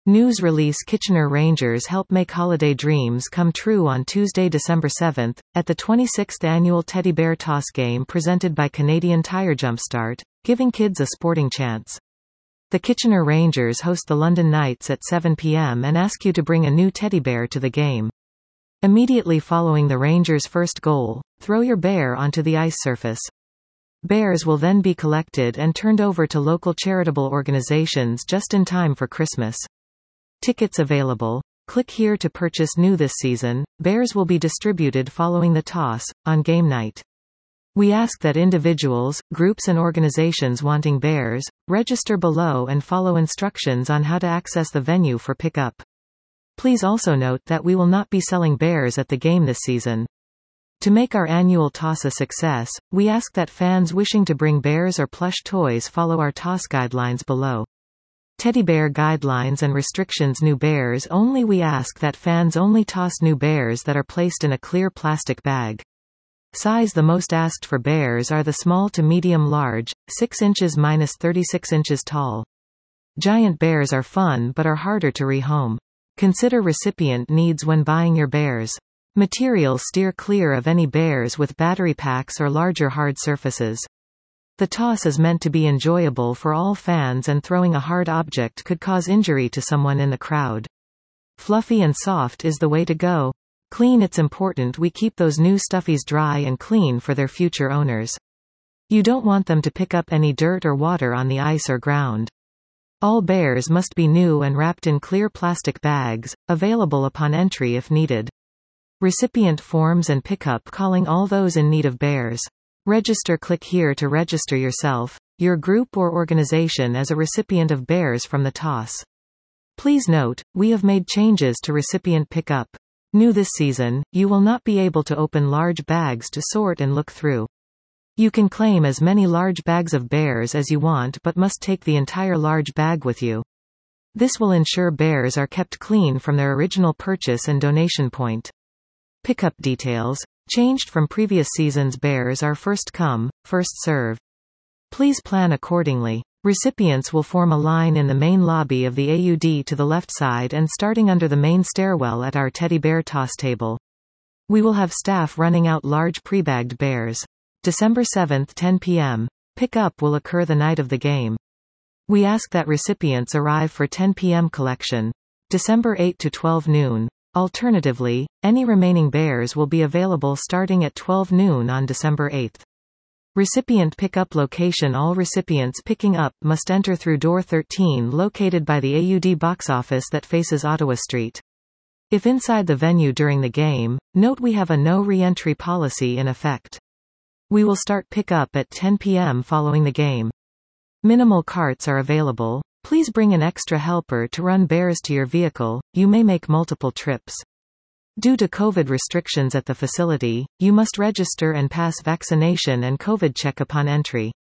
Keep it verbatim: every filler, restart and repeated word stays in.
News release: Kitchener Rangers help make holiday dreams come true on Tuesday, December seventh, at the twenty-sixth Annual Teddy Bear Toss Game presented by Canadian Tire Jumpstart, giving kids a sporting chance. The Kitchener Rangers host the London Knights at seven p m and ask you to bring a new teddy bear to the game. Immediately following the Rangers' first goal, throw your bear onto the ice surface. Bears will then be collected and turned over to local charitable organizations just in time for Christmas. Tickets available. Click here to purchase. New this season, bears will be distributed following the toss, on game night. We ask that individuals, groups and organizations wanting bears, register below and follow instructions on how to access the venue for pickup. Please also note that we will not be selling bears at the game this season. To make our annual toss a success, we ask that fans wishing to bring bears or plush toys follow our toss guidelines below. Teddy bear guidelines and restrictions: new bears only. We ask that fans only toss new bears that are placed in a clear plastic bag. Size: the most asked for bears are the small to medium large, six inches to thirty-six inches tall. Giant bears are fun but are harder to rehome. Consider recipient needs when buying your bears. Materials: steer clear of any bears with battery packs or larger hard surfaces. The toss is meant to be enjoyable for all fans, and throwing a hard object could cause injury to someone in the crowd. Fluffy and soft is the way to go. Clean: it's important we keep those new stuffies dry and clean for their future owners. You don't want them to pick up any dirt or water on the ice or ground. All bears must be new and wrapped in clear plastic bags, available upon entry if needed. Recipient forms and pickup: calling all those in need of bears. Register: click here to register yourself, your group or organization as a recipient of bears from the toss. Please note, we have made changes to recipient pickup. New this season, you will not be able to open large bags to sort and look through. You can claim as many large bags of bears as you want but must take the entire large bag with you. This will ensure bears are kept clean from their original purchase and donation point. Pickup details: changed from previous seasons. Bears are first come, first serve. Please plan accordingly. Recipients will form a line in the main lobby of the A U D to the left side and starting under the main stairwell at our teddy bear toss table. We will have staff running out large pre-bagged bears. December seventh, ten p m Pickup will occur the night of the game. We ask that recipients arrive for ten p m collection. December eighth to twelve noon. Alternatively, any remaining bears will be available starting at twelve noon on December eighth. Recipient pickup location: all recipients picking up must enter through door thirteen located by the A U D box office that faces Ottawa Street. If inside the venue during the game, note we have a no re-entry policy in effect. We will start pickup at ten p m following the game. Minimal carts are available. Please bring an extra helper to run bears to your vehicle. You may make multiple trips. Due to COVID restrictions at the facility, you must register and pass vaccination and COVID check upon entry.